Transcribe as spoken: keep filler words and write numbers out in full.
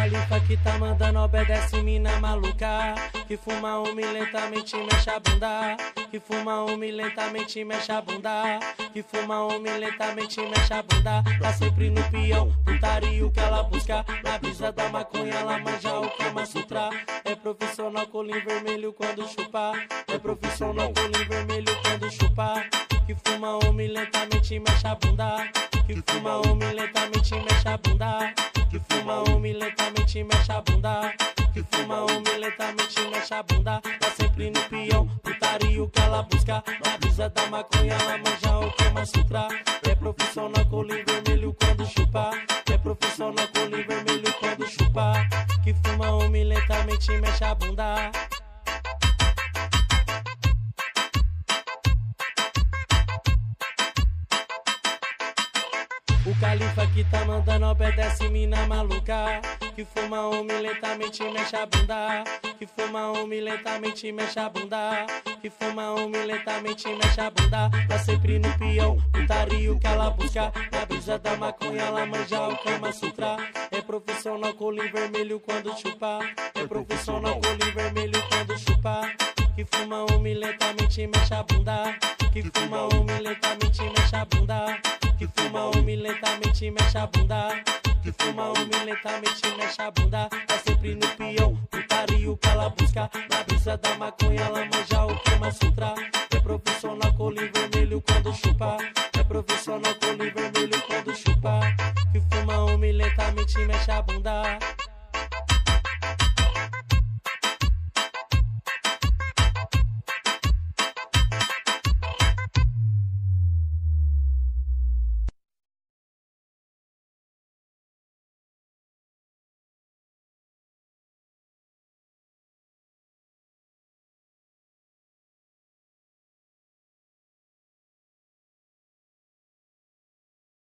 califa que tá mandando obedece mina maluca. Que fuma homem lentamente mexe a bunda. Que fuma homem lentamente mexe a bunda. Que fuma homem lentamente mexe a bunda. Tá sempre no peão, putaria o que ela busca. Na brisa da maconha ela manja o Kama Sutra. É profissional colinho vermelho quando chupa. É profissional colinho vermelho quando chupa. Que fuma homem lentamente mexe a bunda. Que fuma homem lentamente mexe a bunda. Que fuma homem lentamente mexe a bunda. Que fuma homem lentamente mexe a bunda. Tá sempre no peão, putaria o que ela busca. Na brisa da maconha ela manja o Kama Sutra. É profissional colinho vermelho quando chupa. É profissional colinho vermelho quando chupa. Que fuma homem lentamente mexe a bunda. O califa que tá mandando obedece mina maluca. Que fuma homem lentamente mexe a bunda. Que fuma homem lentamente mexe a bunda. Que fuma homem lentamente mexe a bunda. Tá sempre no peão, putaria o que ela busca. Na brisa da maconha ela manja o Kama Sutra. É profissional colinho vermelho quando chupa. É profissional colinho vermelho quando chupa. Que fuma homem lentamente mexe a bunda. Que fuma homem lentamente mexe a bunda. Que fuma homem lentamente mexe a bunda. Que fuma homem lentamente mexe a bunda. Tá sempre no peão, putaria o que ela busca. Na brisa da maconha ela manja o Kama Sutra. É profissional colinho vermelho quando chupa. É profissional colinho vermelho quando chupa. Que fuma homem lentamente mexe a bunda.